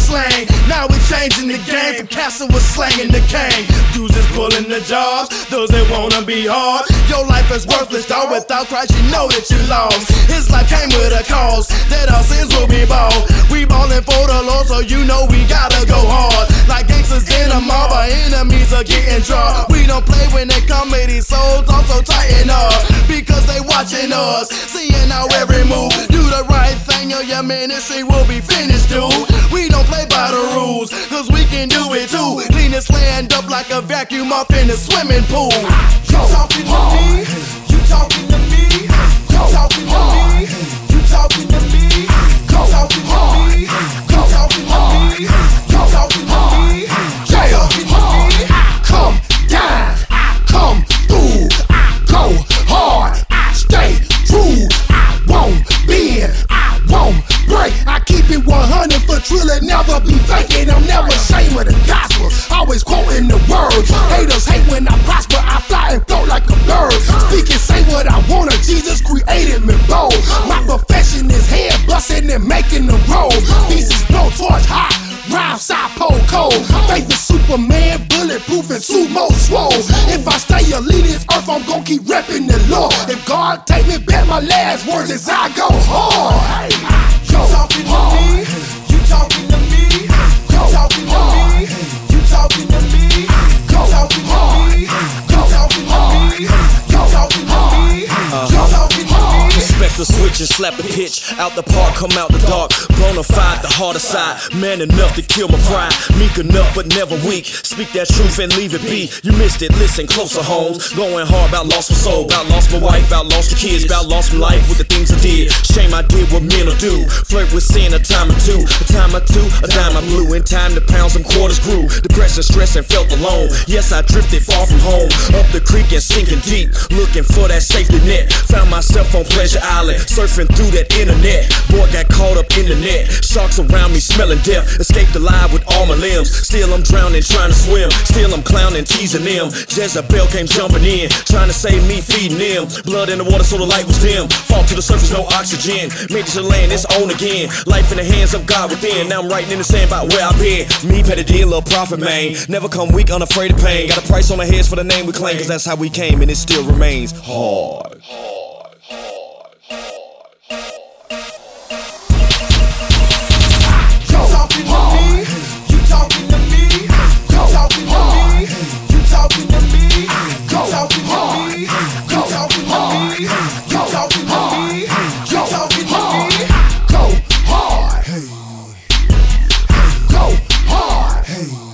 slang. Now we changing the game. From Castle was slanging the cane. Dudes is pulling the jobs, those that wanna be hard. Your life is worthless, dog. Without Christ, you know that you lost. His life came with a cause, that our sins will be bought. We ballin' for the Lord, so you know we gotta go hard. Like gangsters in a mob, our enemies are getting drawn. We don't play when they come with these souls, also tighten up. Because they watching us, seeing our every move. Do the right thing or your ministry will be finished, dude. We don't play by the rules, cause we can do it too. Clean this land up like a vacuum up in a swimming pool. You talking to me? You talking to me? You talking to me? You talking to me? You talking to me? You talking to me? You talking to me? You talking to me? I come down, I come through, I go hard, I stay true, I won't bend, I won't break. I keep it 100 for trill and never be faking. I'm never ashamed of the gospel, always quoting the word. Haters hate when I prosper, I fly and float like a bird. Speak and say what I wanna, Jesus created me bold. My profession is head busting and making the roll. Pieces blow torch hot, rhyme side pole cold. Faith is Superman, bulletproof and sumo swole. If I stay a lead this earth, I'm gon' keep reppin' the Lord. If God take me back, my last words is I go hard. You talking to me? You talking to me? You talking to me? You talking to me? You talking to me? You talking to me? You talking to me? You talking to me? Respect the switch and slap a pitch. Out the park, come out the dark. Bonafide, the harder side. Man enough to kill my pride. Meek enough but never weak. Speak that truth and leave it be. You missed it, listen closer, homes. Going hard, about lost my soul. About lost my wife, about lost the kids. About lost my life with the things I did. Shame I did what men will do. Flirt with sin a time or two. A time or two, a dime I blew. In time to pound some quarters grew. Depression, stress and felt alone. Yes, I drifted far from home. Up the creek and sinking deep. Looking for that safety net. Found myself on Pleasure Island. Surfing through that internet. Boy got caught up in the net. Sharks around me smelling death. Escaped alive with all my limbs. Still I'm drowning, trying to swim. Still I'm clowning, teasing them. Jezebel came jumping in, trying to save me, feeding them. Blood in the water so the light was dim. Fall to the surface, no oxygen. Made it to the land, it's on again. Life in the hands of God within. Now I'm writing in the sand about where I've been. Me pay the deal, little prophet man. Never come weak, unafraid of pain. Got a price on our heads for the name we claim. Cause that's how we came and it still remains hard. Hey.